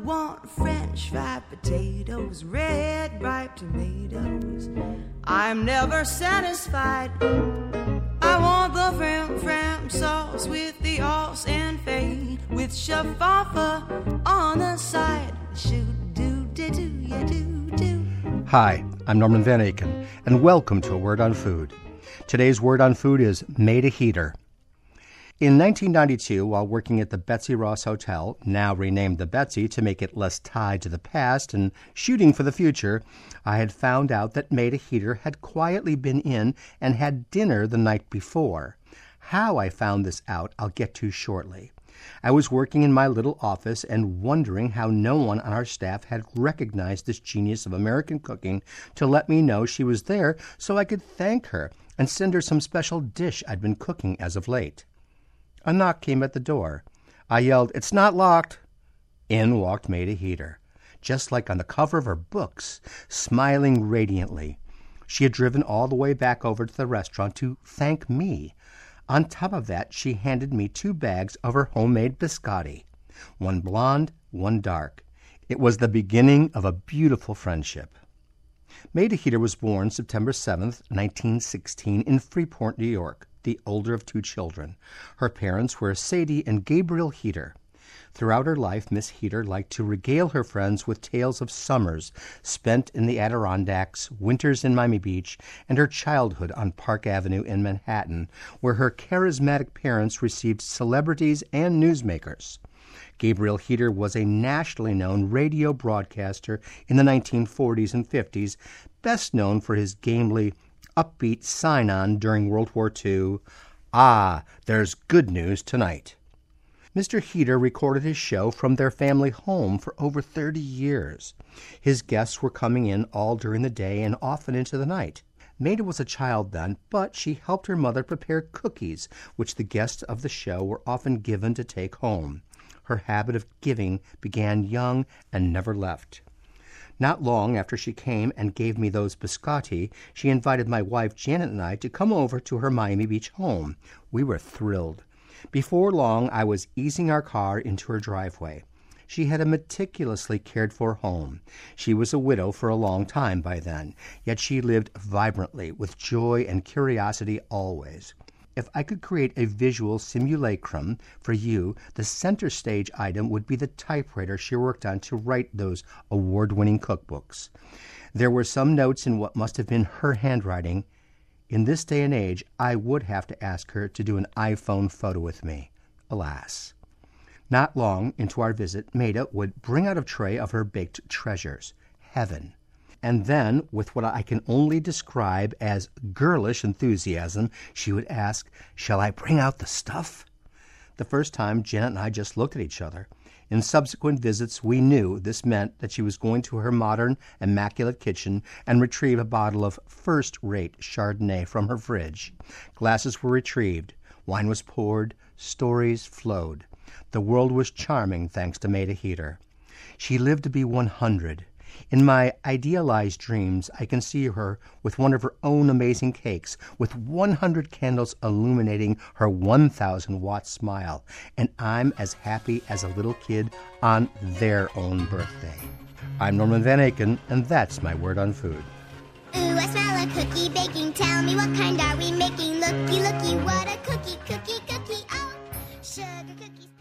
want French fried potatoes, red ripe tomatoes. I'm never satisfied. I want the fram sauce with the sauce and fade, with shaffa on the side. Shoot-do-do-do-ya-do-do. Hi, I'm Norman Van Aken, and welcome to A Word on Food. Today's Word on Food is Made a Heater. In 1992, while working at the Betsy Ross Hotel, now renamed the Betsy to make it less tied to the past and shooting for the future, I had found out that Made a Heater had quietly been in and had dinner the night before. How I found this out, I'll get to shortly. I was working in my little office and wondering how no one on our staff had recognized this genius of American cooking to let me know she was there so I could thank her and send her some special dish I'd been cooking as of late. A knock came at the door. I yelled, "It's not locked." In walked Made a Heater, just like on the cover of her books, smiling radiantly. She had driven all the way back over to the restaurant to thank me. On top of that, she handed me 2 bags of her homemade biscotti, one blonde, one dark. It was the beginning of a beautiful friendship. Made a Heater was born September 7th, 1916, in Freeport, New York, the older of 2 children. Her parents were Sadie and Gabriel Heater. Throughout her life, Miss Heater liked to regale her friends with tales of summers spent in the Adirondacks, winters in Miami Beach, and her childhood on Park Avenue in Manhattan, where her charismatic parents received celebrities and newsmakers. Gabriel Heater was a nationally known radio broadcaster in the 1940s and 50s, best known for his gamely, upbeat sign-on during World War II, "Ah, there's good news tonight." Mr. Heater recorded his show from their family home for over 30 years. His guests were coming in all during the day and often into the night. Maida was a child then, but she helped her mother prepare cookies, which the guests of the show were often given to take home. Her habit of giving began young and never left. Not long after she came and gave me those biscotti, she invited my wife Janet and I to come over to her Miami Beach home. We were thrilled. Before long, I was easing our car into her driveway. She had a meticulously cared-for home. She was a widow for a long time by then, yet she lived vibrantly, with joy and curiosity always. If I could create a visual simulacrum for you, the center stage item would be the typewriter she worked on to write those award-winning cookbooks. There were some notes in what must have been her handwriting. In this day and age, I would have to ask her to do an iPhone photo with me. Alas. Not long into our visit, Maida would bring out a tray of her baked treasures. Heaven. And then, with what I can only describe as girlish enthusiasm, she would ask, "Shall I bring out the stuff?" The first time, Janet and I just looked at each other. In subsequent visits, we knew this meant that she was going to her modern, immaculate kitchen and retrieve a bottle of first-rate Chardonnay from her fridge. Glasses were retrieved. Wine was poured. Stories flowed. The world was charming thanks to Made a Heater. She lived to be 100. In my idealized dreams, I can see her with one of her own amazing cakes, with 100 candles illuminating her 1,000-watt smile, and I'm as happy as a little kid on their own birthday. I'm Norman Van Aken, and that's my Word on Food. Ooh, I smell a cookie baking. Tell me what kind are we making? Looky, looky, what a cookie, oh, sugar cookies.